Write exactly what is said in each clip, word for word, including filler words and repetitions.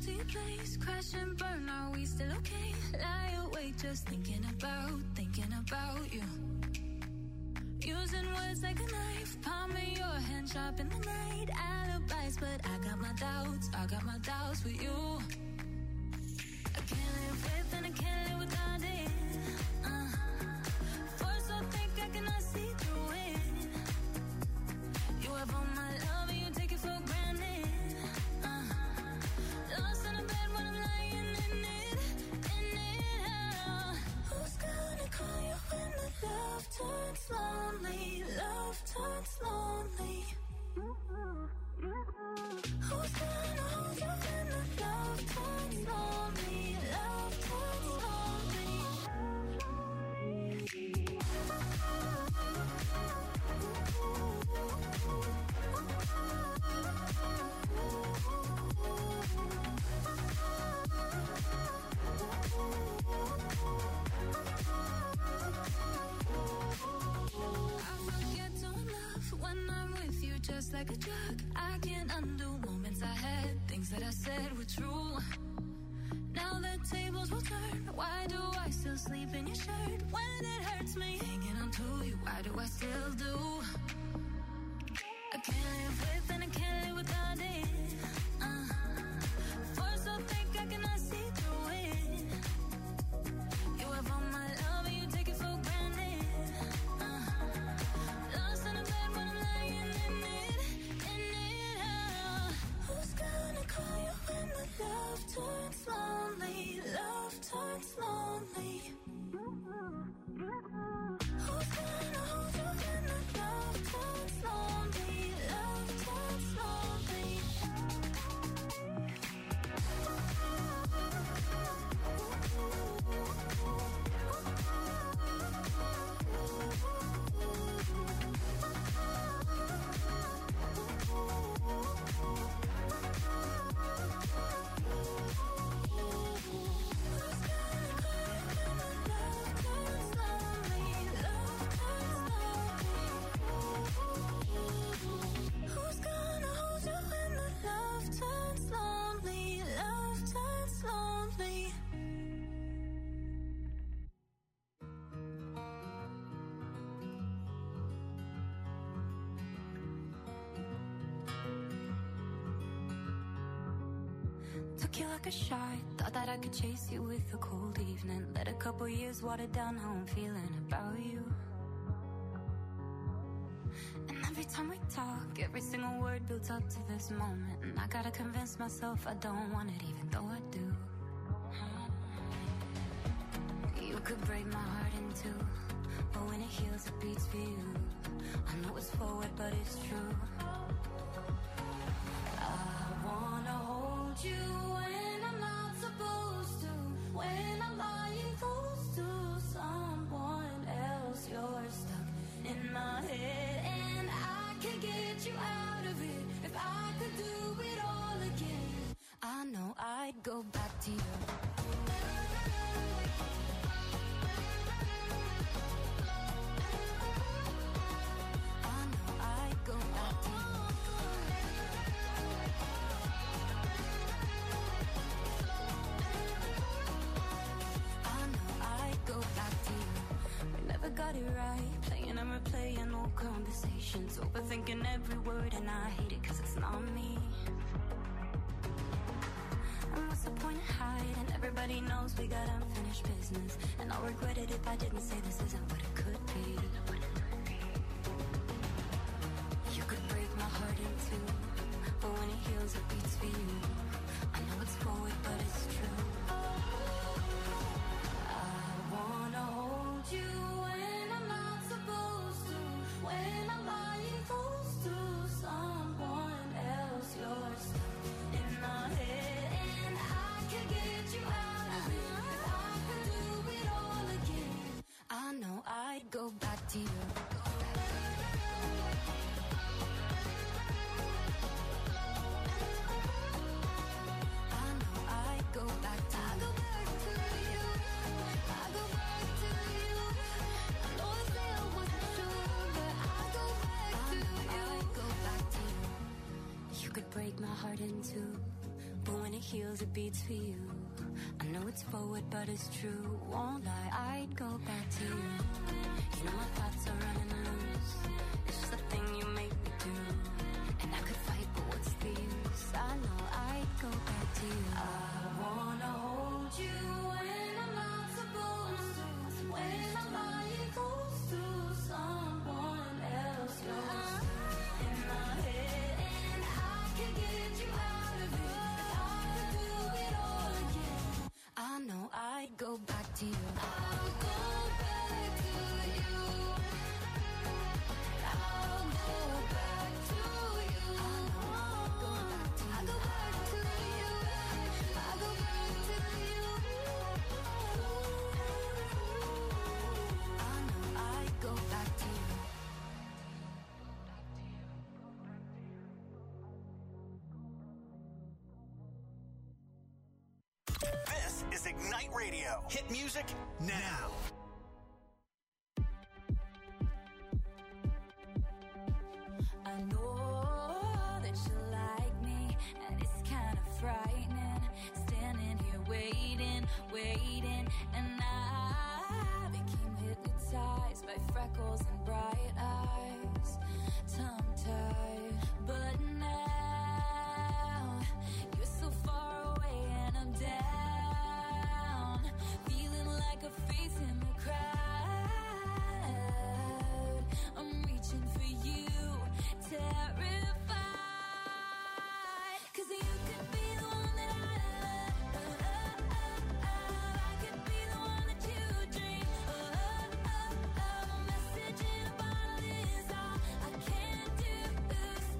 empty place, crash and burn, are we still okay? Lie awake just thinking about, thinking about you. Using words like a knife, palm of your hand sharp in the night. Alibis, but I got my doubts, I got my doubts with you. I can't live with and I can't live without it. uh. Force so thick I cannot see through it. You have all my love and you take it for granted. uh. Lost in a bed when I'm lying in it, in it. uh. Who's gonna call you when the love turns lonely? Love turns lonely. Who's gonna hold you when the love turns lonely? Love turns lonely. I forget to love when I'm with you, just like a drug. I can't undo moments I had, things that I said were true. Now the tables will turn. Why do I still sleep in your shirt when it hurts me? Hanging on to you, why do I still do? I can't live with and I can't live without it. uh. Force so thick I cannot see through it. You have all my love and you take it for granted. uh. Lost in a bed when I'm lying in it, in it. uh. Who's gonna call you when the love turns lonely? Love turns lonely. Who's gonna hold you when the love turns lonely? Love turns lonely. Who's gonna hold you when the love turns lonely? Love turns lonely. Took you like a shot, thought that I could chase you with a cold evening. Let a couple years water down how I'm feeling about you. And every time we talk, every single word builds up to this moment. And I gotta convince myself I don't want it, even though I do. You could break my heart in two, but when it heals it beats for you. I know it's forward but it's true. I wanna hold you when I'm not supposed to, when I'm lying close to someone else. You're stuck in my head and I can get you out of it. If I could do it all again, I know I'd go back to you. I know I'd go back to you. I know I'd go back to you. We never got it right, playing and replaying old conversations, overthinking every word, and I hate it cause it's not me. And what's the point of hiding? Everybody knows we got unfinished business, and I'll regret it if I didn't say this isn't what it could be. You could break my heart in two, but when it heals it beats for you. I know it's forward but it's true. I wanna hold you when I'm not supposed to, when I'm lying close to someone else. You're stuck in my head and I can get you out of it. If I could do it all again, I know I'd go back to you. I know I'd go back to you. I go back to you. I go back to you. I know I said I wasn't sure, but I go back I to you. I'd go back to you. You could break my heart in two, but when it heals, it beats for you. I know it's forward, but it's true. Won't lie, I'd go back to you. You know my thoughts are running loose. It's just the thing you make me do. And I could fight, but what's the use? I know I'd go back to you. I wanna hold you when I'm not supposed to. When my body goes to someone else, goes in my head, and I can get you out of it. I could do it all again. I know I'd go back to you. I'll go back to you. I'll go back to you. I'll go back to you. I'll go back to you. I'll go back to you. I know I'd go back to you. This is Ignite Radio. Hit music now. I know that you like me, and it's kind of frightening. Standing here waiting, waiting, and I became hypnotized by freckles and bright eyes, tongue-tied. But now you're so far away, and I'm down, feeling like a face in the crowd. I'm reaching for you, terrified, 'cause you could be the one that I love. I could be the one that you dream. A message in a bottle is all I can do.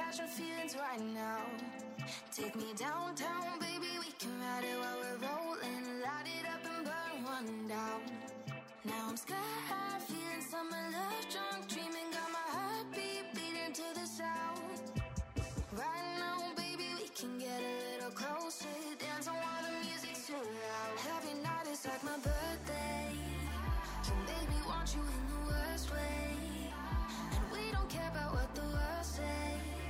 catching feelings right now. Take me downtown, baby, we can ride it while we're rolling. Light it up and burn one down. Now I'm sky high, feeling summer love, drunk, dreaming, got my heartbeat beating to the sound. Right now, baby, we can get a little closer, dance on while the music's too loud. Every night is like my birthday. You make me want you in the worst way, and we don't care about what the world say.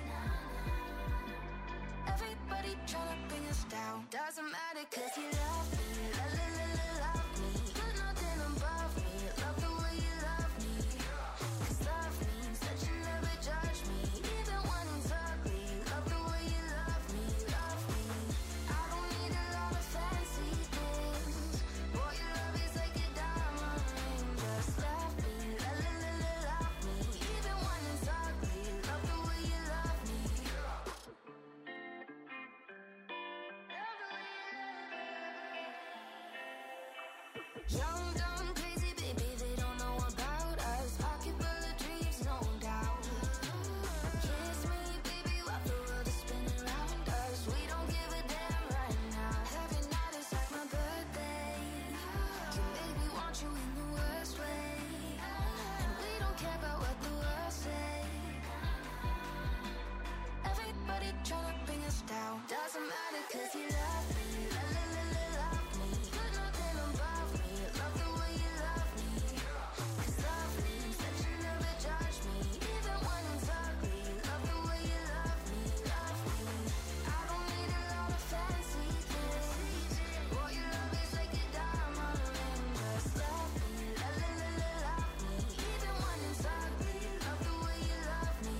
Everybody tryna bring us down. Doesn't matter cause you love me. La la la la love me. Put nothing above me. Love the way you love me. Cause love means that you never judge me. Even when it's ugly. Love the way you love me. Love me. I don't need a lot of fancy things. Boy, your love is like a diamond ring. Just love me. La la la la love me. Even when it's ugly. Love the way you love me. Young, dumb, crazy, baby, they don't know about us. Pocket full of dreams, no doubt. Kiss me, baby, while the world is spinning around us. We don't give a damn right now. Every night is like my birthday. You make me want you in the worst way, and we don't care about what the world say. Everybody tryna bring us down. Doesn't matter cause you love me. La la la la love me. Put nothing above me. Love the way you love me. Cause love means that you never judge me. Even when it's ugly. Love the way you love me. Love me. I don't need a lot of fancy things. Boy, your love is like a diamond ring. Just love me. La la la la love me. Even when it's ugly. Love the way you love me.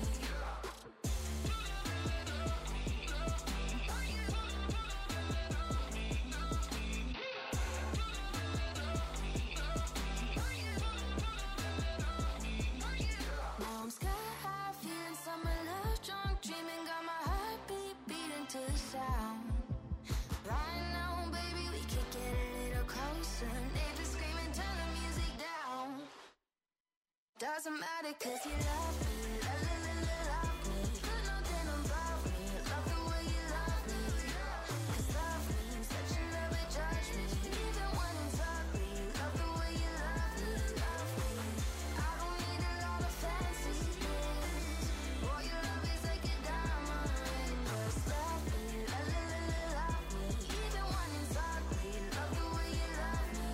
Now I'm sky high, feeling summer love, drunk, dreaming, got my heartbeat beating to the sound. Right now, baby, we could get a little closer. Neighbors screaming, turn the music down. Doesn't matter cause you love me. La la la la love me. Put nothing above me. Love the way you love me. Cause love means that you never judge me. Even when it's ugly. Love the way you love me. Love me. I don't need a lot of fancy things. Boy, your love is like a diamond ring. Just love me. La la la la love me. Even when it's ugly. Love the way you love me.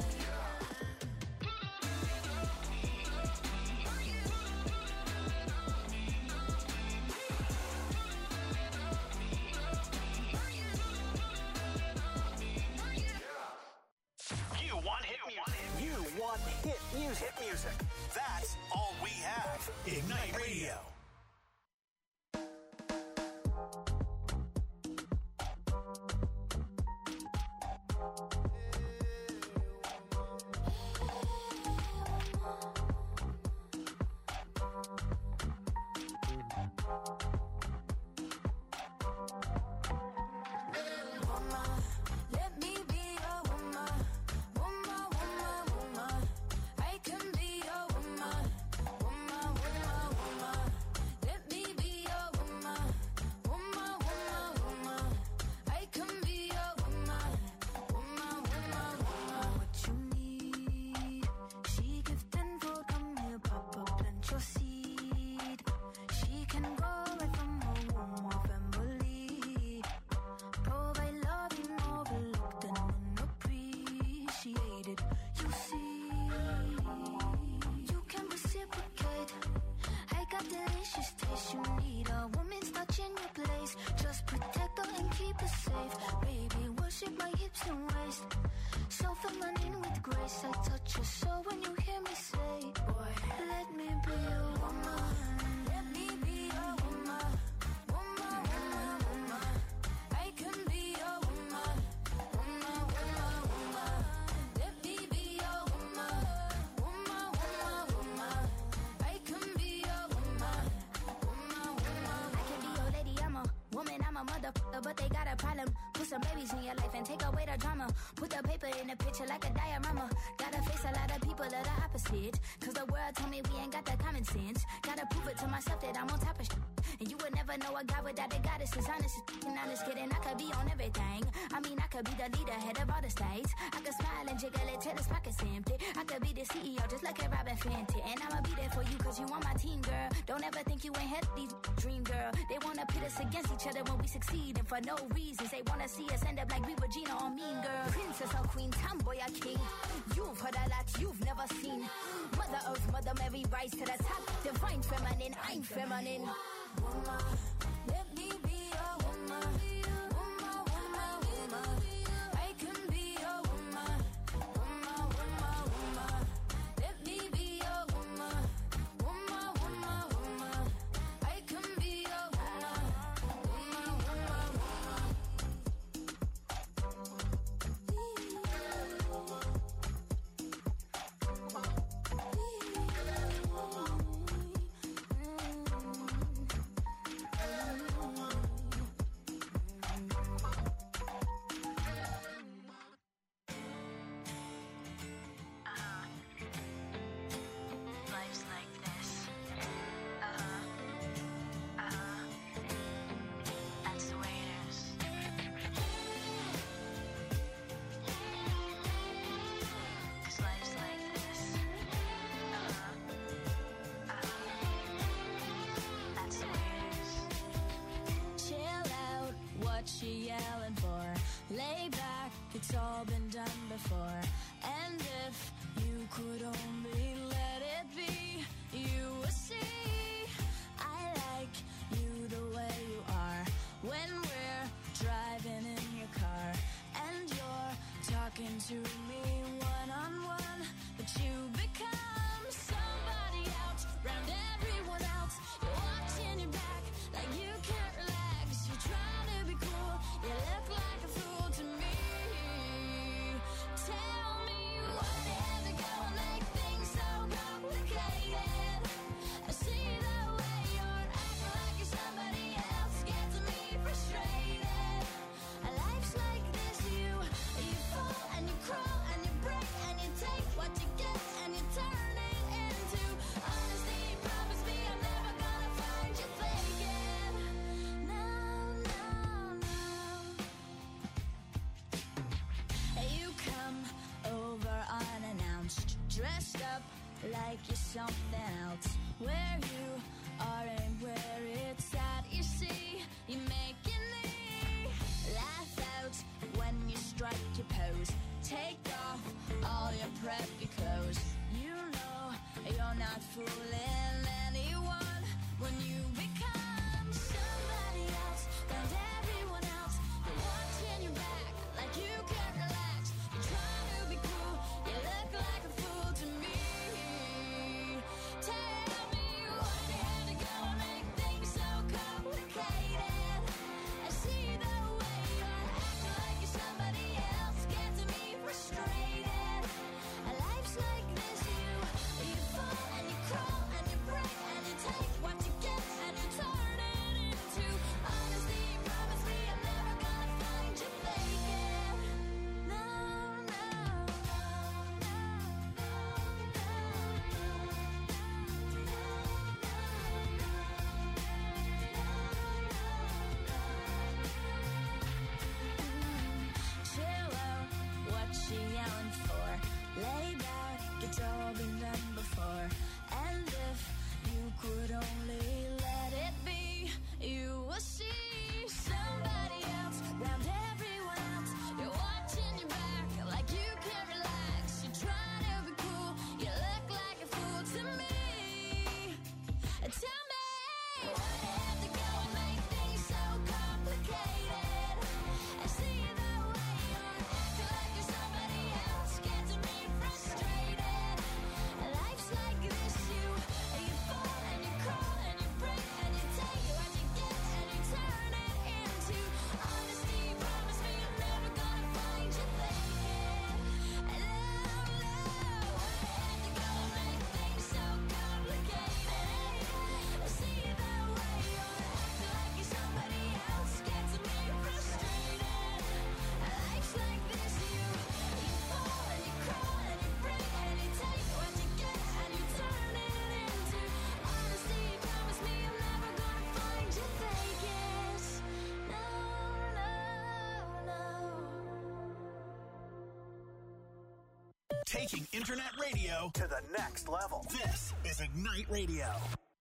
You want hit music. You want hit music. Hit music. That's all we have. Ignite Radio. Woman, let me be your woman. Woman, woman, woman. I can be your woman. Woman, woman, woman. a motherfucker, but they got a problem. Put some babies in your life and take away the drama. Put the paper in the picture like a diorama. Gotta face a lot of people that are opposite. Cause the world told me we ain't got that common sense. Gotta prove it to myself that I'm on top of shit. And you would never know a guy without a goddess is honest. And honest kidding, I could be on everything. I mean, I could be the leader, head of all the states. I could smile and jiggle it till his pockets empty. I could be the C E O just like a Robin Fenty. And I'ma be there for you cause you on my team, girl. Don't ever think you ain't had these dream, girl. They wanna pit us against each other when we succeed. And for no reasons, they wanna see us end up like we were Gina or Mean Girl. Princess or queen, tomboy or king. You've heard a lot you've never seen. Mother Earth, Mother Mary, rise to the top. Divine feminine, I'm feminine. Woman, let me be a woman. Woman, woman, woman. I can be a woman. Woman, woman, woman. Let me be a woman. Woman, woman, woman. I can be a woman. Woman, woman, woman. Life's like this. Uh-huh. Uh-huh. That's the way it is. 'Cause life's like this. Uh-huh. Uh-huh. That's the way it is. Chill out, what you yelling for? Lay back, it's all been done before. And if you could only let it be, you would see I like you the way you are. When we're driving in your car and you're talking to me one-on-one, but you become somebody else round everyone else. You're watching your back like you can't relax. You're trying to be cool, you look like a fool to me. Tell me why they have to go and make things so complicated. I see the way you're acting like you're somebody else, gets me frustrated. Life's like this, you you fall and you crawl and you break and you take what you get and you turn it into honesty. Promise me I'm never gonna find you faking. No, no, no. You come over unannounced, dressed up like you're something else. Where you are and where it's at, you see, you making me laugh out when you strike your pose. Take off all your preppy clothes. You know you're not fooling anyone when you become somebody else and everyone else. You're watching your back like you can't relax. You're trying to be cool, you look like a fool to me. Tell me why they had to go and make things so complicated. I see the way you're acting like you're somebody else, gets me frustrated. Life's like this, you you fall and you crawl and you break and you take what you get and you turn it into honesty. Promise me I'm never gonna find you faking. No, no, no, no, chill out, what you yelling for? Lay back, it's all been done before. And if you could only let it be, you will see somebody else round everyone else. You're watching your back like you can't relax. You're trying to be cool, you look like a fool to me. Tell me why they have to go and make things so complicated. I see the way you're acting like you're somebody else, gets me frustrated. Life's like this, you you fall and you crawl and you break and you take what you get and you turn it into honesty. Promise Taking internet radio to the next level. This is Ignite Radio.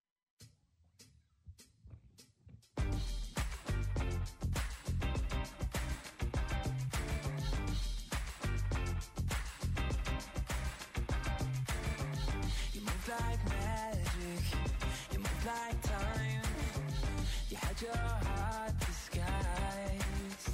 You move like magic, you move like time. You had your heart disguised.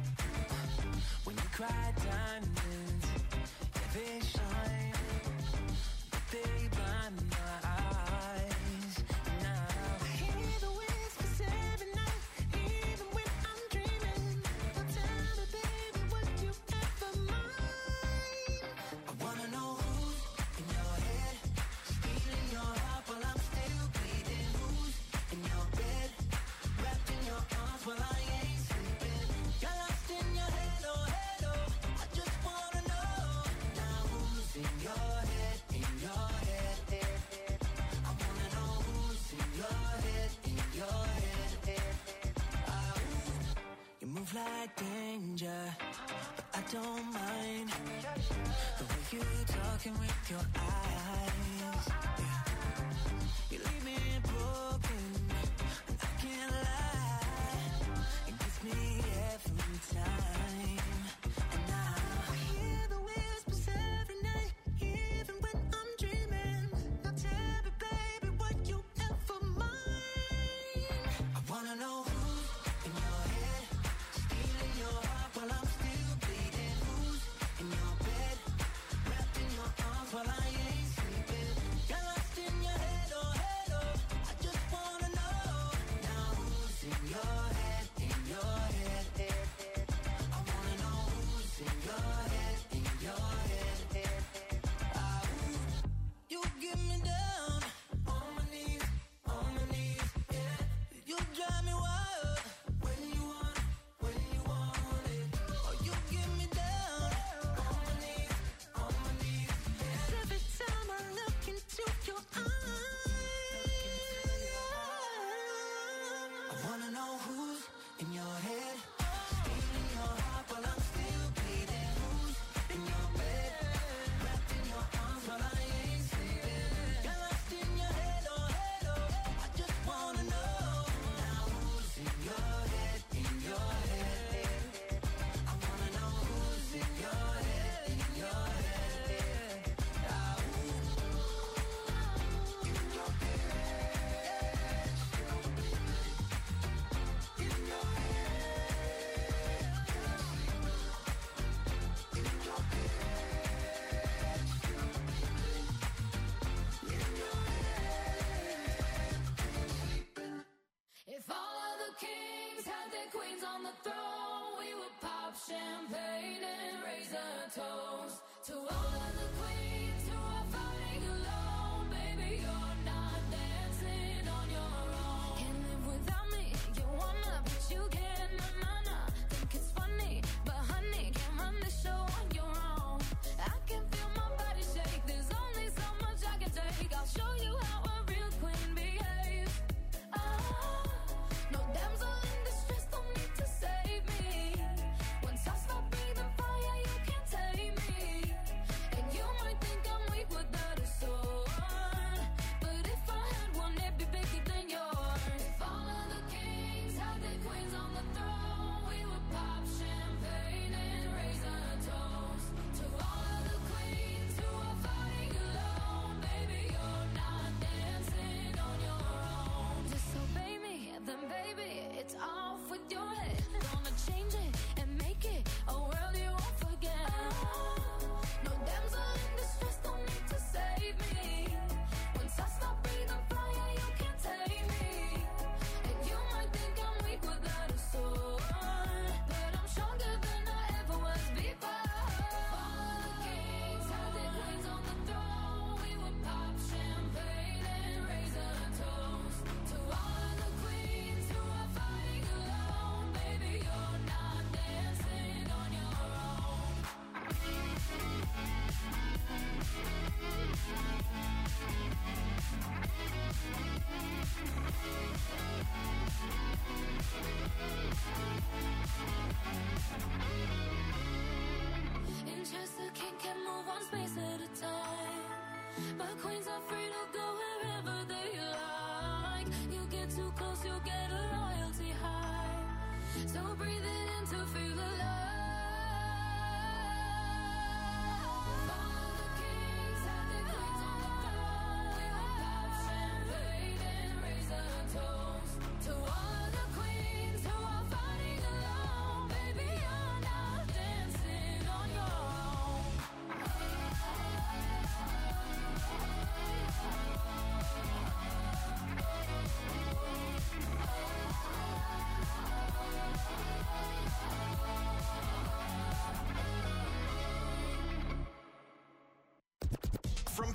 When you cry diamonds, yeah, they shine, but they blind my eyes. Now I hear the whispers every night, even when I'm dreaming. Don't tell me, baby, would you ever mind? I wanna know who's in your head, stealing your heart while I'm still bleeding. Who's in your bed, wrapped in your arms while I ain't sleeping. You're lost in your head, oh head, oh. I just wanna know now who's in your head, in your head, head, head. I wanna know who's in your head, in your head, head, head. Ah, ooh. You move like danger, but I don't mind the way you talking with your eyes. Yeah. You leave me broken, and I can't lie. It gets me every time. And now I hear the whispers every night, even when I'm dreaming. Now tell me, baby, would you ever mind? I wanna know who's in your head, stealing your heart while I'm still bleeding. Who's in your bed, wrapped in your arms while I ain't sleeping. You're lost in your head, oh head, oh. I just wanna know now who's in your head, in your head, head, head. I wanna know who's in your head, in your head, head, head. Ah, ooh. You get me down on my knees, on my knees, yeah. You drive me wild when you want, when you want it. Oh, you get me down on my knees, on my knees, yeah. Every time I look into your eyes, I wanna know who's in your head, stealing your heart while I'm still bleeding. Who's in your bed, wrapped in your arms while I ain't sleeping. You're lost in your head, oh head, oh. I just wanna know now who's in your head, in your head, head, head. I wanna know who's in your head, in your head, head. Ah, ooh. In your head, in your If all of the kings had their queens on the throne, we would pop champagne and raise a toast to all of the queens who are fighting alone. Baby, you're not dancing on your own. Can't live without me, you wanna, but you can't. Na na na, think it's funny, but honey, can't run the show on your own. I can feel my body shake. There's only so much I can take. I'll show you how a real queen behaves. Ah, no damsel in distress, don't need to save me. Once I stop breathing fire, you can't tame me. And you might think I'm weak without a sword, but if I had one, it'd be bigger than yours.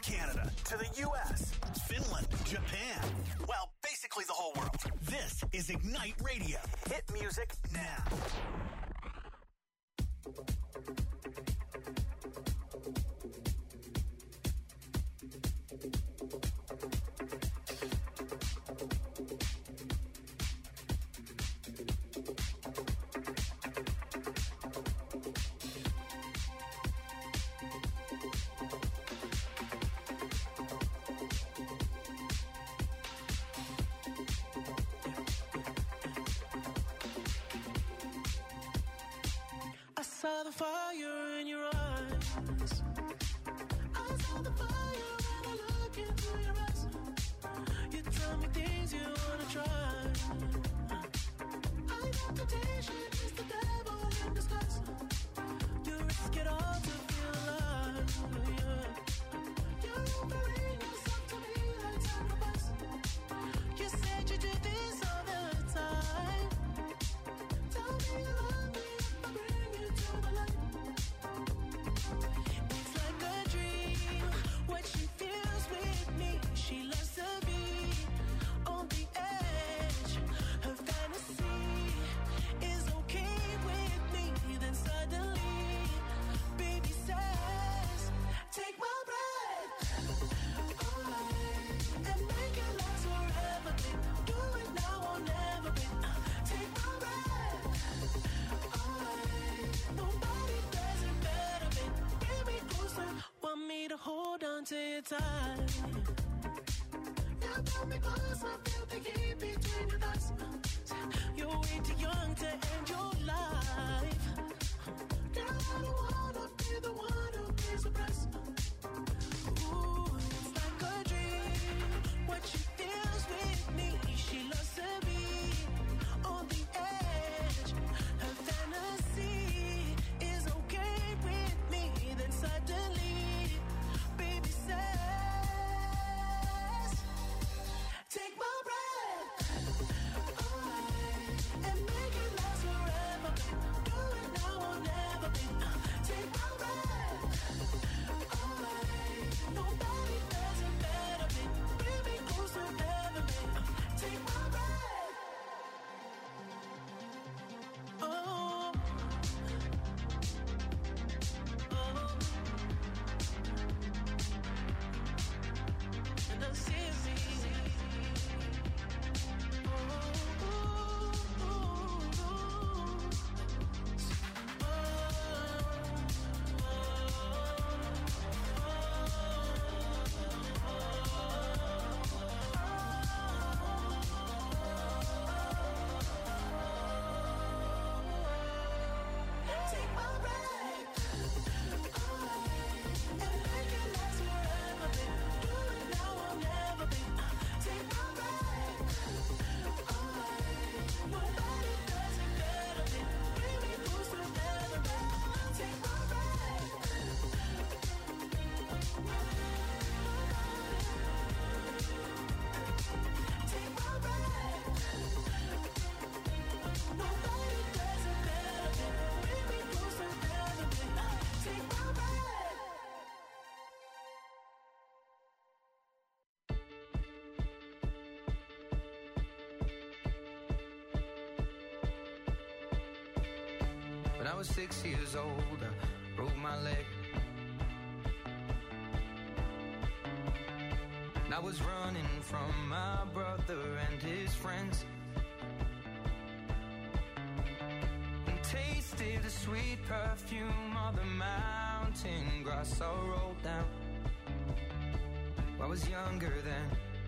Canada to the U S, Finland, Japan. Well, basically the whole world. This is Ignite Radio. Hit music now. I saw the fire in your eyes. I saw the fire when I look into your eyes. You tell me things you wanna try. I know temptation is the devil in disguise. You risk it all to feel alive. Yeah. You're offering yourself to me like sacrifice. You said you do this all the time. Tell me you love me. It's like a dream, what she feels with me. She loves to be on the edge. Her fantasy is okay with me. Then suddenly, baby says, take my breath away and make it last forever. Do it now or never, babe. Take my breath away. Nobody does it better, babe. Bring me closer. Want me to hold on to your tight. Yeah, pull me closer. Feel the heat between your thighs. You're way too young to end your life. Girl, I don't wanna be the one who pays the price. Ooh, it's like a dream. What she feels with me. She loves to be on the edge. Her fantasy is okay with me. Then suddenly, baby says, take my breath away and make it last forever. Do it now or never, babe. Take my breath away. Nobody does it better, babe. Bring me closer ever, babe. Take my breath. Oh. Oh. And I see me. Take my breath away and make it last forever, babe. Do it now or never, babe. Take my breath away. Nobody does it better, babe. Bring me closer ever, babe. Take my breath. Take my breath. Nobody does it better, babe. Bring me closer ever, babe. Take my breath. When I was six years old, I broke my leg. And I was running from my brother and his friends. And tasted the sweet perfume of the mountain grass I rolled down. I was younger then.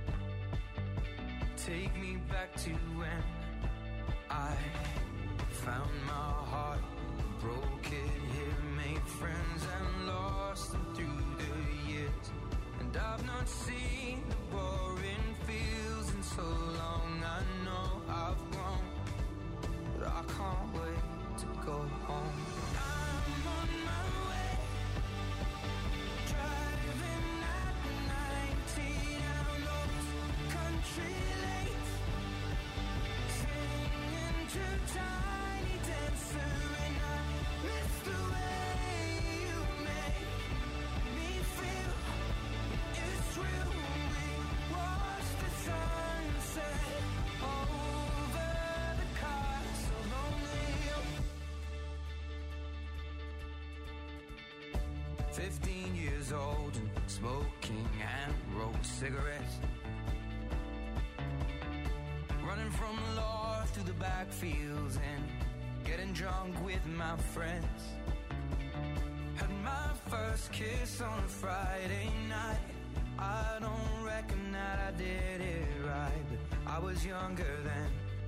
Take me back to when I found my heart, broke it here, made friends and lost them through the years. And I've not seen the boring fields in so long. I know I've grown, but I can't wait to go home. I'm on my way, driving at ninety down those country lanes, singing to Tiny Dancer, and I miss the way you make me feel. Fifteen years old and smoking and rolled cigarettes. Running from the law through the backfields and getting drunk with my friends. Had my first kiss on a Friday night. I don't reckon that I did it right, but I was younger then.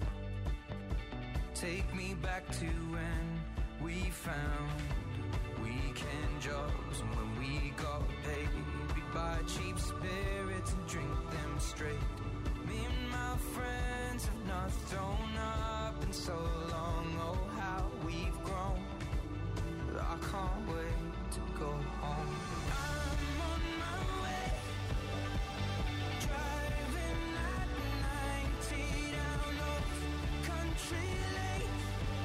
Take me back to when we found weekend jobs, and when we got paid, we'd buy cheap spirits and drink them straight. Me and my friends have not thrown up in so long. Oh, how we've grown. I can't wait to go home. I'm on my way, driving at ninety down those country lanes,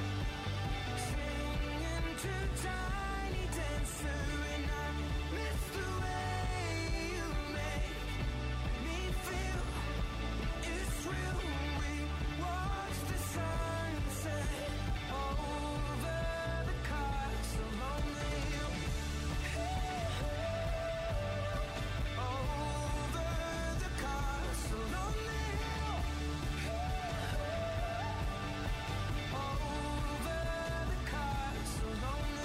singing to Tiny Dancer, and I miss the way you make me feel. It's real. We watch the sunset over the castle on the hill. Over the castle on the hill. Over the castle on the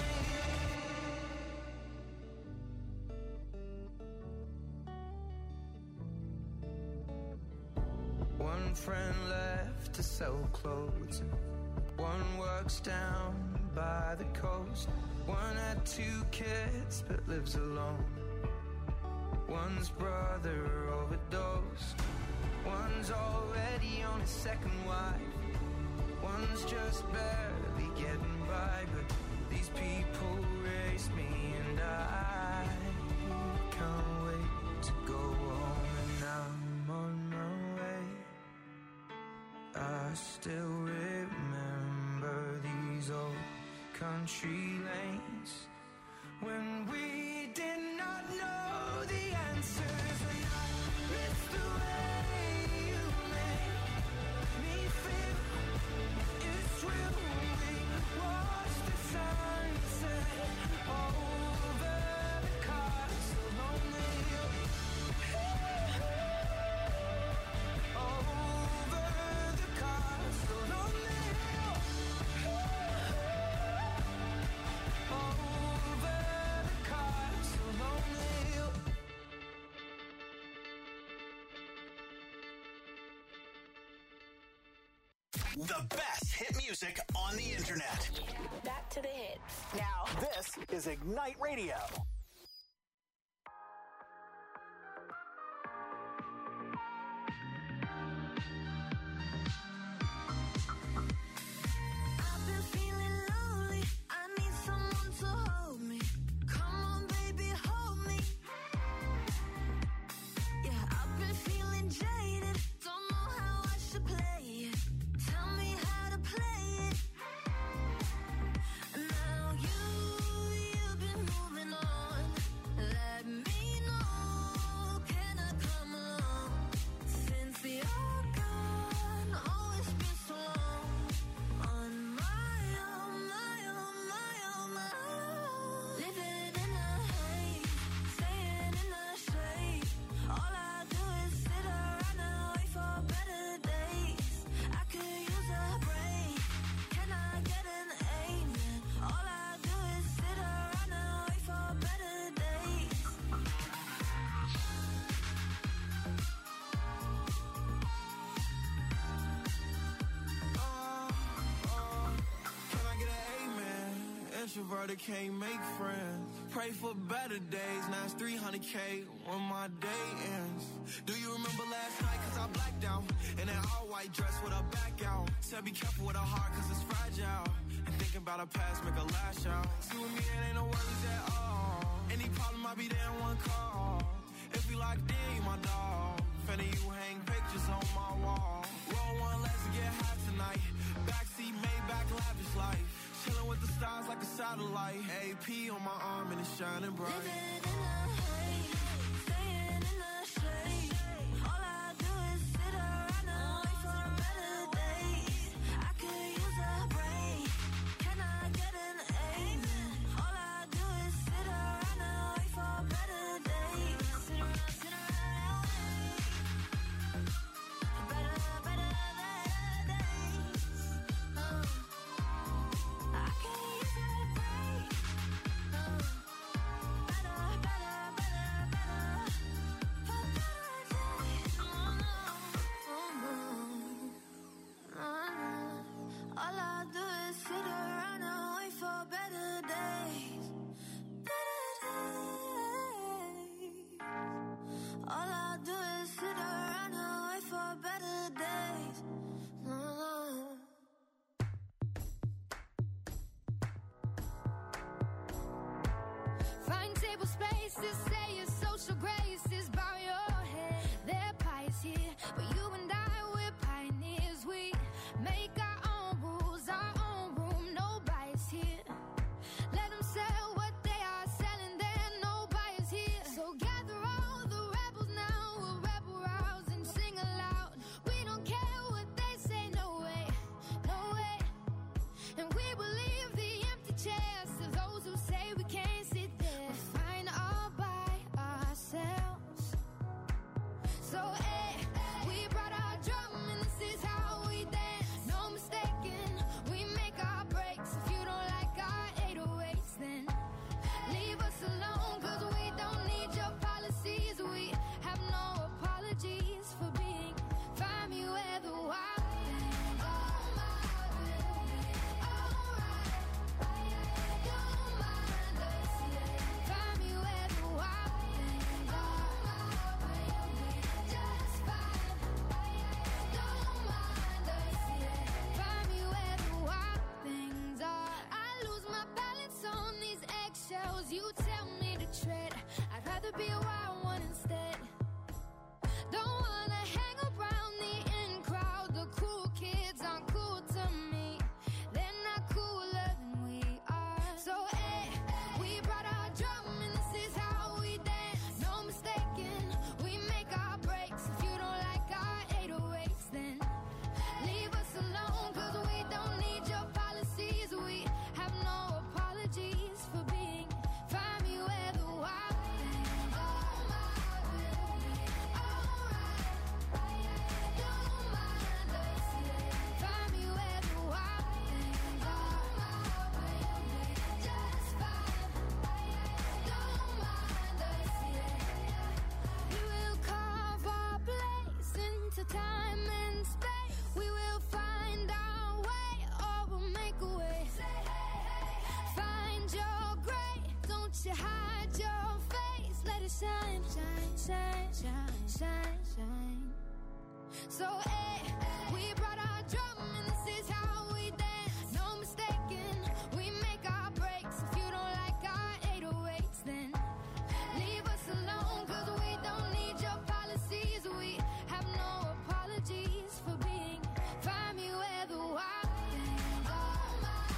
hill. One friend left to sell clothes, and one works down by the coast. One had two kids but lives alone. One's brother overdosed. One's already on his second wife. One's just barely getting by, but these people raised me, and I can't wait to go home. And I'm on my way. I still remember these old country lanes when we did not know the answers, and I miss the way you make me feel. It's real. We watch the sunset over the castle on the hill. Over the castle on the hill. Over the castle on the hill. The best hit music on the internet. Back to the hits. Now, this is Ignite Radio. I've been feeling lonely. I need someone to hold me. Come on, baby, hold me. Yeah, I've been feeling jaded. Don't know how I should play it. Tell me how to play it. Now you, you've been moving on. Let me know. Can I come along? Since you're gone, oh, it's been so long. On my own, my own, my own, my own. Living in the haze, staying in the shade. All I do is sit around and wait for better days. I could use a break. Can I get an amen? All I do is sit around and wait for better days. Can I get an amen? Introverted can't make friends. Pray for better days. Now it's three hundred K when my day ends. Do you remember last night? Cause I blacked out. In that all white dress with a back out. Said be careful with her heart cause it's fragile. And thinking about her past make her lash out. See with me it ain't no worries at all. Any problem I'll be there in one call. If we locked in, you my dog. Finna you hang pictures on my wall. Roll one, let's get high tonight. Backseat, Maybach, lavish life. Chilling with the stars like a satellite. A P on my arm and it's shining bright. Living in the haze, staying in the shade. All I do is sit around and wait for better days. I could use a break. Can I get an amen? All I do is sit around and faces say your social graces bow your head. They're pious here, but you and I, we're pioneers. We make our own rules, our own room, no bias here. Let them sell what they are selling, there no bias here. So gather all the rebels now, we'll rebel rouse and sing aloud. We don't care what they say, no way, no way. And we will leave the empty chairs to those who say we can't sit there. We're fine all by ourselves. So hey, we brought our drum and this is how we dance. No mistaking, we make our breaks. If you don't like our eight oh eights, then leave us alone, cause we don't need your policies. We have no apologies for being. Find me where the wild things are. Don't mind us, yeah. Find me where the wild things are. Just fine. Don't mind us, yeah. Find me where the wild things are. I lose my balance on these eggshells. You tell me to tread. I'd rather be a wild one instead. Don't wanna hang around the in crowd. The cool kids aren't cool to me. They're not cooler than we are. So hey, we brought our drum and this is how we dance. No mistaking, we make our breaks. If you don't like our eight oh eights, then leave us alone, cause we don't need your policies. We have no apologies for being. Find me where the wild things are. Don't mind us, yeah. Find me where the wild things are. Just fine. Don't mind us, yeah. We will carve our place into time and space. We will find our way, or we'll make a way. Find your gray, don't you hide your face. Let it shine, shine, shine, shine, shine, shine. So hey, we brought our drum and this is how we dance. No mistaking, we make our breaks. If you don't like our eight oh eights, then leave us alone, cause we don't need your policies. We have no apologies for being. Find me where the wild things are.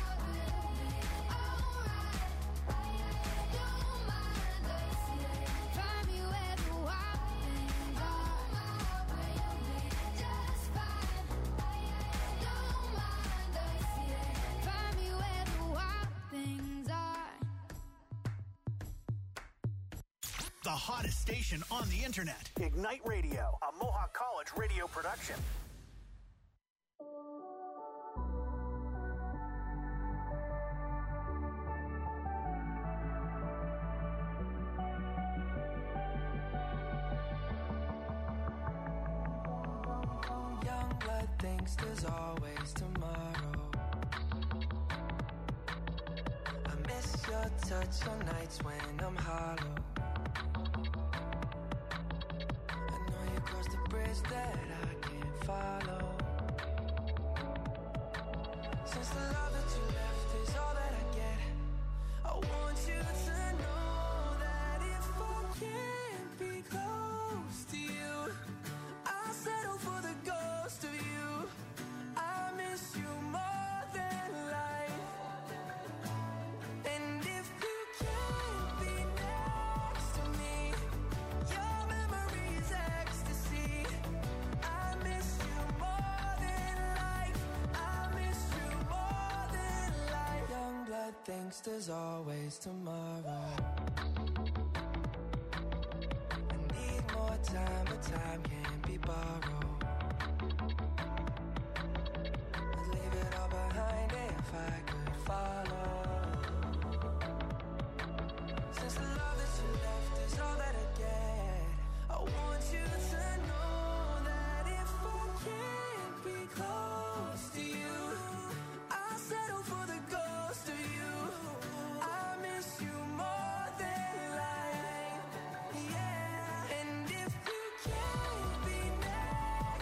Don't mind us, yeah. Find me where the wild things are. Just fine. Don't mind us, yeah. Find me where the wild things are. The hottest station on the internet. Ignite Radio, a Mohawk College radio production. Young blood thinks there's always tomorrow. I miss your touch on nights when I'm hollow. I know you crossed the bridge that I can't follow. Since the love that you left is all that I get, I want you to know that if I can't be close to you, I'll settle for the ghost of you. I miss you more than life. And if you can't be next to me, your memory is ecstasy. I miss you more than life. I miss you more than life. Young blood thinks there's always tomorrow. I need more time, but time can't be borrowed. I'd leave it all behind if I could follow. Since the love that you left is all that I get, I want you to know that if I can't be close to you, I'll settle for the ghost of you. I miss you more than life, yeah. And if you can't be next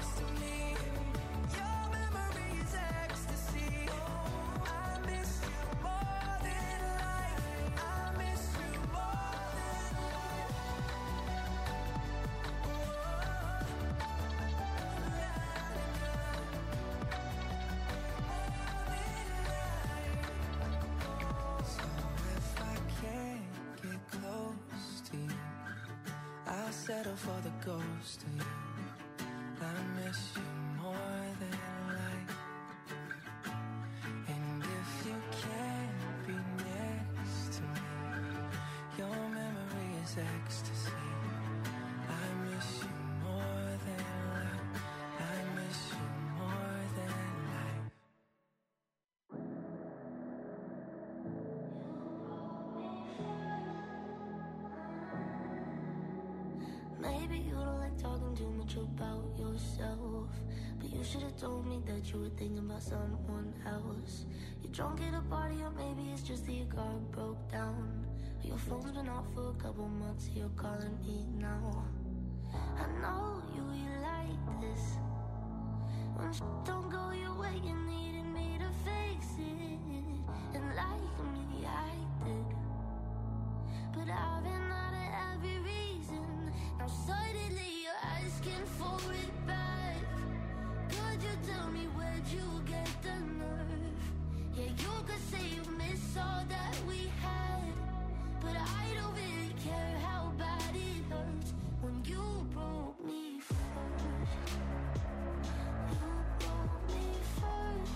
settle for the ghost of you. I miss you more than life. And if you can't be next to me, your memory is ecstasy. I miss you more than life. I miss you more than life. Maybe you don't like talking too much about yourself, but you should have told me that you were thinking about someone else. You're drunk at a party, or maybe it's just that your car broke down. Or your phone's been off for a couple months, you're calling me now. I know you, you like this. When sh- don't go your way, you needed me to fix it. And like me, I did. But I've been out of every reason. Now suddenly you're asking for it back. Could you tell me where'd you get the nerve? Yeah, you could say you miss all that we had, but I don't really care how bad it hurts when you broke me first. You broke me first.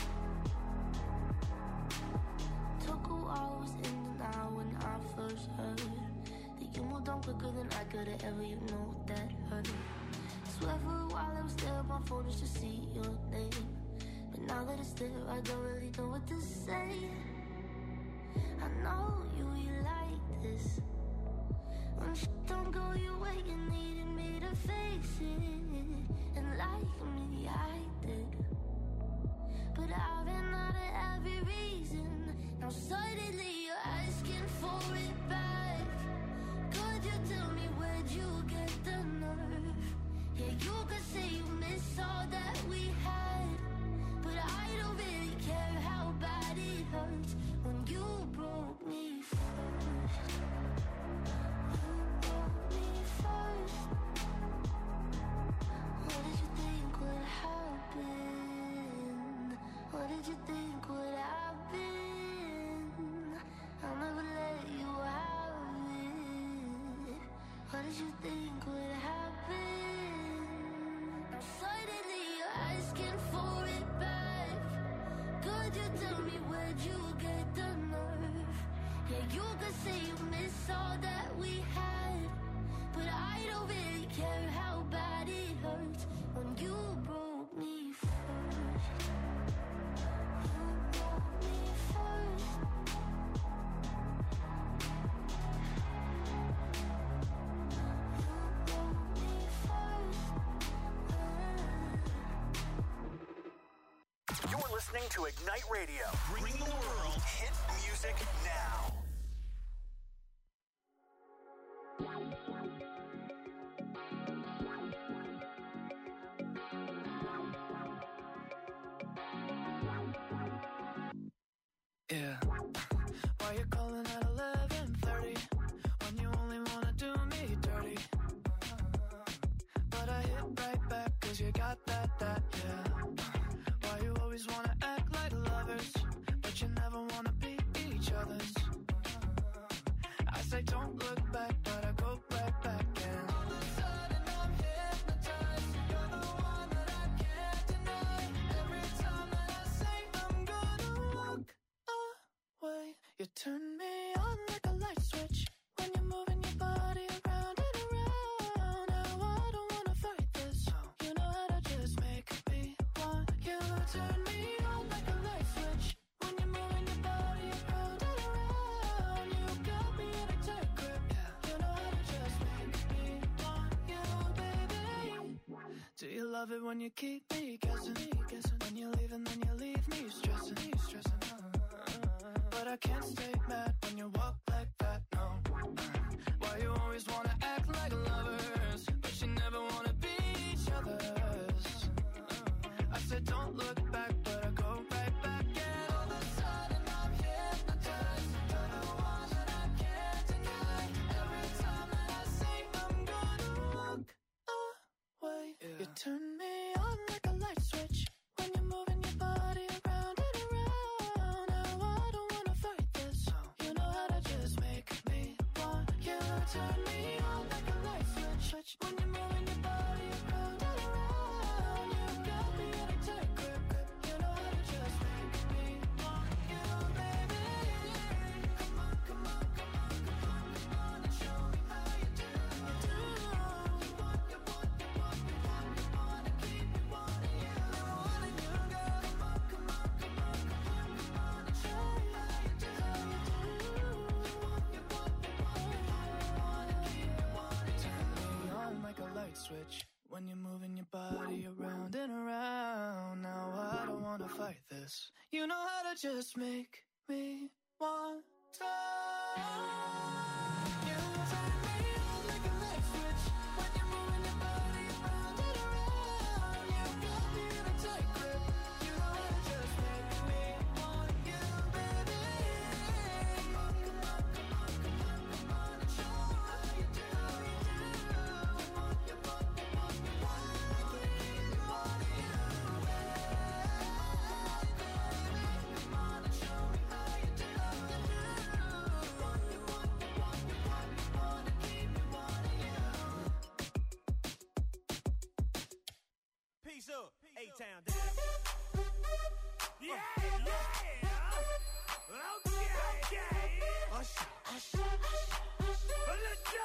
Took a while, was in denial when I first heard that you moved on quicker than I could've ever, you know that hurt. Swear for a while I was there on my phone just to see your name, but now that it's there I don't really know what to say. I know you, you like this. When sh- don't go your way, you needed me to fix it. And like me, I did. But I've been out of every reason. Now suddenly you're asking for it back. Could you tell me where'd you get the nerve? Yeah, you could say you miss all that we had, but I don't really care how bad it hurts when you broke me first. You broke me first. What did you think would happen? What did you think would happen? I'll never let you have it. What did you think would happen? Now suddenly you're asking for it back. Could you tell me where'd you get the nerve? Yeah, you could say you miss all that we had, but I don't really care how bad it hurts when you broke me first. You broke me first. You broke me first. You're listening to Ignite Radio. Bring the world hit music now. Yeah. Why you calling at eleven thirty when you only wanna do me dirty? But I hit right back cause you got that, that, yeah. Why you always wanna act like lovers, but you never wanna be each other's? I say don't look back, but I go right back and all of a sudden I'm hypnotized. You're the one that I can't deny. Every time that I say I'm gonna walk away, you turn me on like a light switch when you're moving your body around and around. Now I don't wanna fight this, you know how to just make me want you. Turn me on like a light switch when you're moving your body around and around. You got me in a tight grip, you know how to just make me want you, baby. Do you love it when you keep me guessing? When you leave and then you leave me stressing, stressing. But I can't stay mad when you walk like that, no. Why you always wanna act like lovers, but you never wanna be each other's? I said don't look back, but I go right back and all of a sudden I'm hypnotized. You're the one that I can't deny. Every time that I say I'm gonna walk away, you turn me on like a light switch when you're moving your body around and around. Now I don't wanna fight this, you know how to just make me want you. Turn me on like a light switch, switch, fight this. You know how to just make me want to. You turn me on like a light switch when you're moving your body around and around. You got me in a tight grip. You know how to just make me want you, baby. Come on, come on, come on, come on, come on, and show me how you do, you do. You want, you want, you want, you want, I can't keep you on you. Come on and show me how you do, you do. You want, you want, you want, you want, you want to keep me wanting you. Peace up, A-Town down. Yeah, yeah. Okay, okay. Usher, usher, usher, usher. Let's go.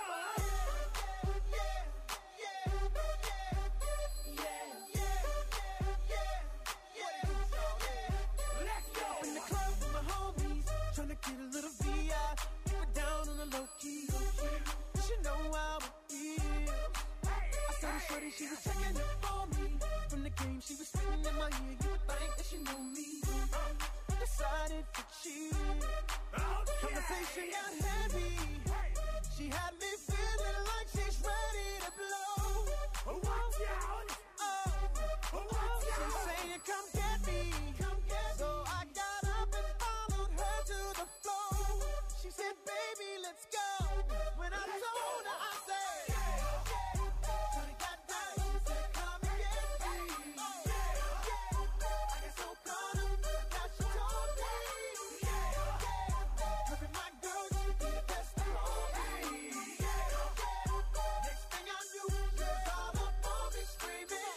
Let's go. In the club with my homies, tryna get a little V I. We're down on the low key. She know how it feels. I saw the shorty, she was checking up for me. From the game, she was spitting in my ear. You would think that she know me. Decided to cheat. Conversation got heavy. She had me feeling like she's ready to blow. Watch out. Oh, oh, she's saying, come get me. Come get me. So I got up and followed her to the floor. She said, baby, let's go. When I told her, I said, Shorty got down. She said, come and get me. I got so caught up that she told me. Her and my girl, she be the best for me. Next thing I knew, she was all up on me screaming.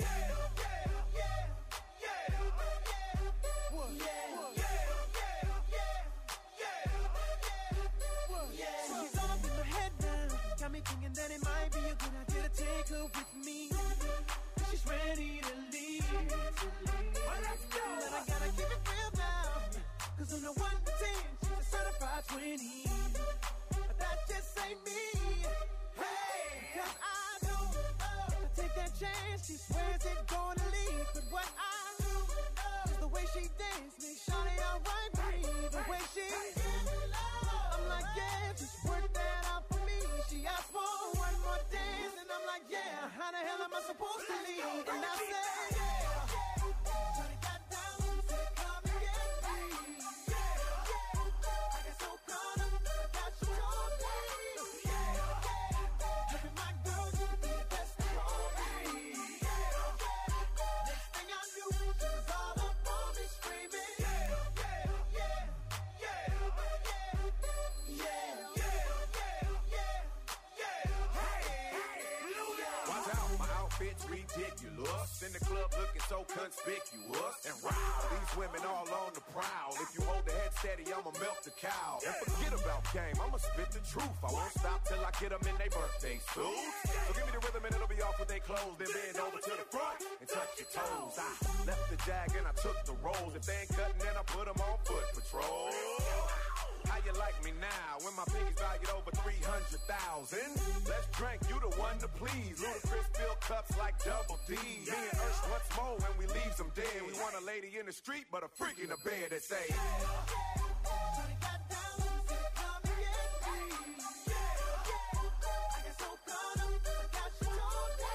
She's all up in my head now. Got me thinking that it might be a good idea to take her with me. She's ready to leave. Well, let's go. But I gotta keep it real now. Cause on the one to ten, she's a certified twenty. But that just ain't me. Hey, cause I know uh, to take that chance, she swears it's gonna leave. But what I do uh, is the way she dance makes Shawty alright with me. The way she I'm like, yeah, just work that out for me. She asked for one more dance, and I'm like, yeah, how the hell am I supposed to leave? And I said, yeah. Shawty got down, she said, come and get me. I got so caught up that she told me. Her and my girl, she be the best for me. Next thing I knew, she was all up on me screaming. Watch out, my outfit's ridiculous. In the club looking so conspicuous. And wow, these women all on the prowl. If you hold the head steady, I'ma melt the cow. And forget about game, I'ma spit the truth. I won't stop till I get them in their birthday suits. So give me the rhythm and it'll be off with their clothes. Then bend over to the front and touch your toes. I left the jag and I took the rolls. If they ain't cutting, then I put them on foot patrol. How you like me now when my pinky's valued over three hundred thousand? Let's drink, you the one to please. Ludacris fill cups like double D. Me and Ursh once more when we leave them dead. We want a lady in the street, but a freak in the bed that say, Shawty got down, she said, come and get me. I got so caught up that she told me.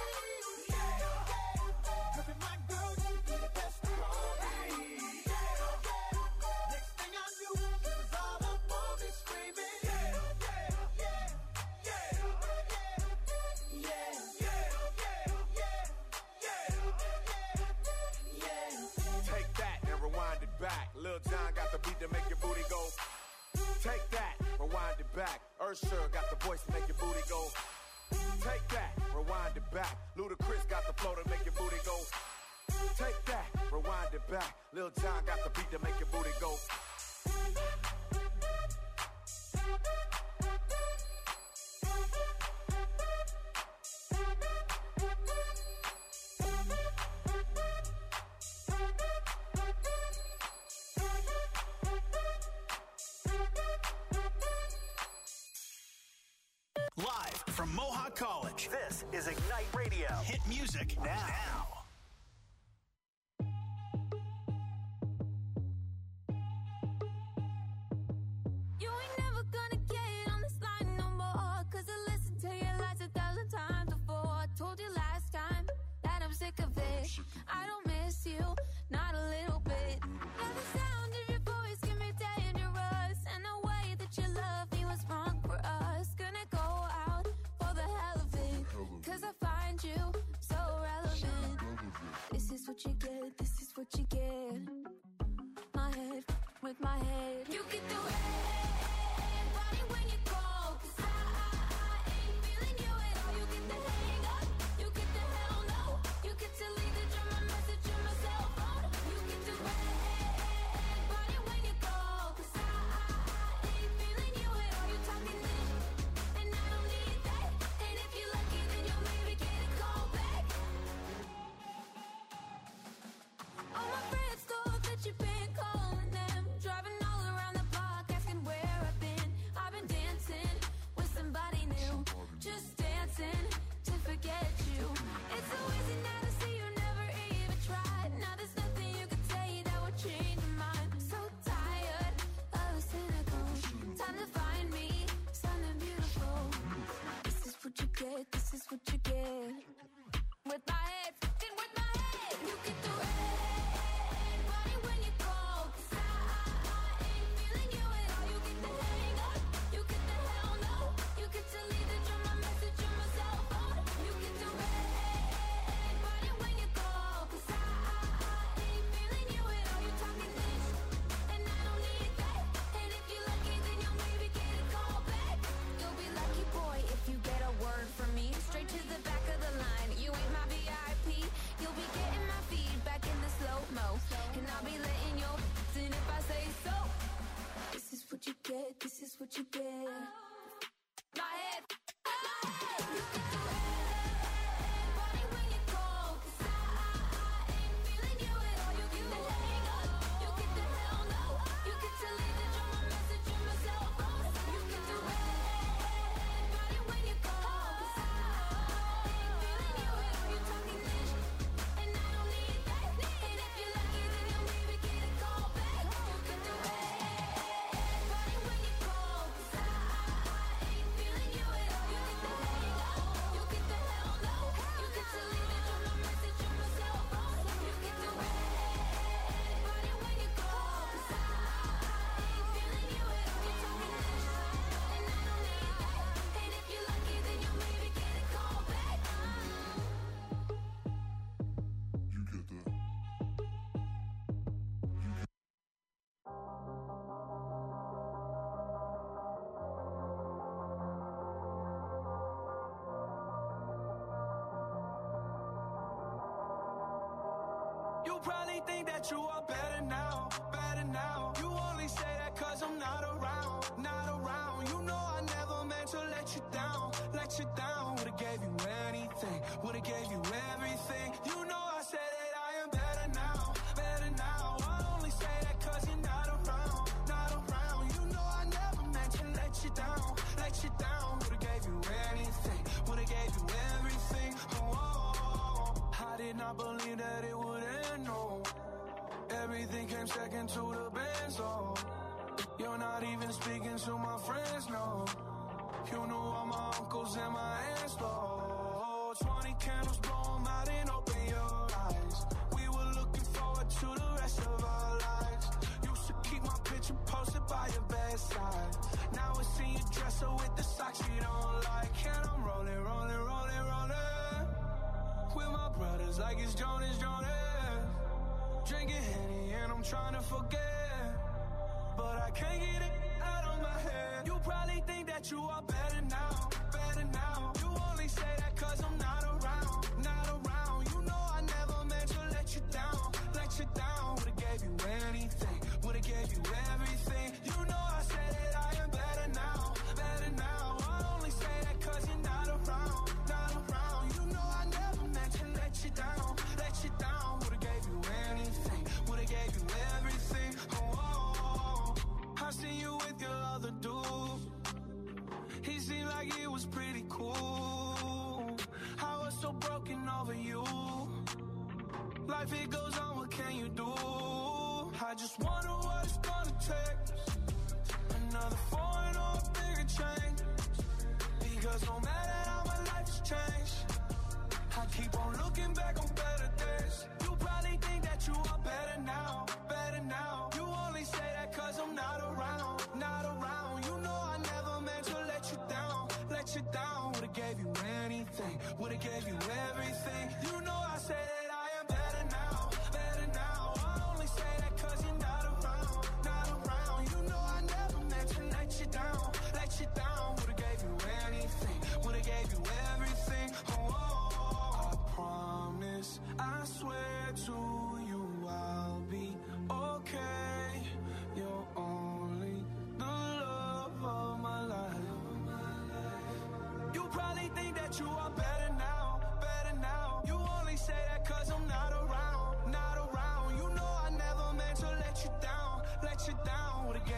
Her and my girl, she be the best for me. Next thing I knew, she was all up on me screaming. take that and rewind it back. Lil Jon got the beat to make your booty go. Take that, rewind it back. Usher got the voice to make your booty go. Take that, rewind it back. Ludacris got the flow to make your booty go. Take that, rewind it back. Lil Jon got the beat to make your booty go. Live from Mohawk College, this is Ignite Radio. Hit music now. sick of it. I don't miss you, not a little bit. And the sound of your voice can be dangerous, and the way that you love me was wrong for us. Gonna go out for the hell of it, cause I find you so relevant. This is what you get, this is what you get. My head with my head. You get the red body when you call, cause I, I, I ain't feeling you at all. You get the hang up, you get the hell no. You get to leave the drama message on my cell phone. You get the red body when you call, cause I, I, I ain't feeling you at all. You talking this, and I don't need that. And if you're lucky, then you'll maybe get a call back. All my friends thought that you've been calling them, driving all around the block asking where I've been. I've been dancing with somebody new, just dancing to forget you. It's so easy now to see you never even tried. Now there's nothing you can say that would change your mind. So tired of the cynical. Time to find me something beautiful. This is what you get, this is what you get. With my head, fucking with my head. You get the red body when you call, cause I, I, I ain't feeling you at all. You get the hang up, you get the hell no. You get to leave the drama message on my cell phone. You get the red body when you call, cause I, I, I ain't feeling you at all. You talking this, and I don't need that. And if you're lucky, then you'll maybe get a call back. You'll be lucky, boy, if you get a word from me. Straight to the back of the line, you ain't my V I P. You'll be getting my feedback in the slow-mo, and I'll be letting your in if I say so. This is what you get, this is what you get. My head, my head. You get the red body when you call, cause I, I, I ain't feeling you at all. You get the hang up, you get the hell no. You get to leave the drama message on my cell phone. You get the red body when you call, cause I, I ain't feeling you at all. You talking this, and I don't need that. And if you're lucky, then you'll maybe get a call back. You get the red body when you call, cause I, I ain't feeling you at all. You get the hang up, you get the hell no. You get to leave the drama message on my cell phone. You get the red body when you call, cause I, I ain't feeling you at all. You talking this, and I don't need that. And if you're lucky, then you'll maybe get a call back. You get that. You probably think that you are better now, better now. You only say that cause I'm not around, not around. You know I never meant to let you down, let you down. Would've gave you anything, would've gave you everything. You know I said that I am better now, better now. I only say that cause you're not around, not around. You know I never meant to let you down, let you down. Would've gave you anything, would've gave you everything. Oh, I did not believe that it would end, no. Everything came second to the band, so you're not even speaking to my friends, no. You knew all my uncles and my aunts, though. Twenty candles, blow 'em out and open your eyes. We were looking forward to the rest of our lives. Used to keep my picture posted by your bedside. Now it's in your dresser with the socks you don't like. And I'm rolling, rolling, rolling, rolling with my brothers like it's Jonas, Jonas. Drinking Henny and I'm trying to forget, but I can't get it out of my head. You probably think that you are better now, better now. You only say that cause I'm not around, not around. You know I never meant to let you down, let you down. Would've gave you anything, would've gave you everything. You know I said that I am better now, better now. I only say that cause you're not around, not around. You know I never meant to let you down, let you down. Would've gave you anything, would've gave you everything. Oh, oh, oh. I seen you with your other dude. He seemed like it was pretty cool. I was so broken over you. Life it goes on, what can you do? I just wonder what it's gonna take. Another foreign or a bigger change. Because no matter how my life has changed, I keep on looking back on better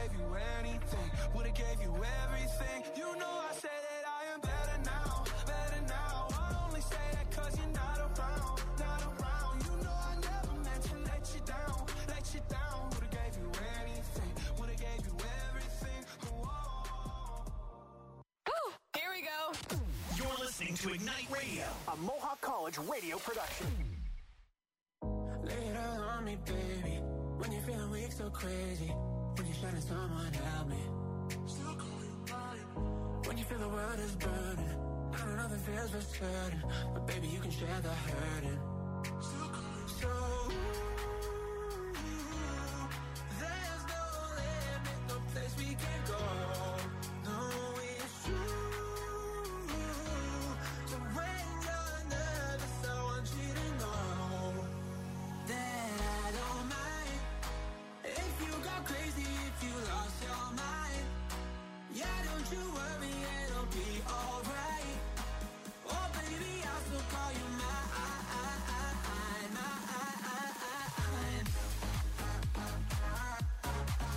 gave you anything, would've gave you everything. You know I say that I am better now, better now. I only say that cause you're not around, not around. You know I never meant to let you down, let you down. Would've gave you anything, would've gave you everything. Woo! Here we go. You're listening to Ignite Radio, a Mohawk College radio production. Lay it all on me, baby. When you're feeling weak, so crazy. When you're shining, someone help me. Still call you mine. When you feel the world is burning, I know nothing feels for certain, but baby, you can share the hurting.